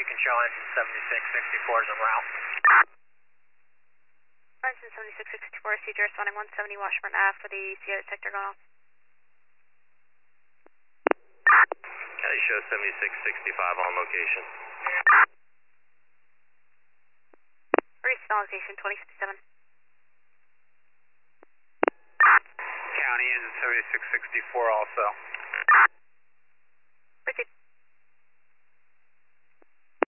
you can show engine 7664 is en route. Engine 7664, CJ responding 170 Washburn Ave for the CO detector going off. County show 7665 on location. Recent location 2057. County engine 7664 also.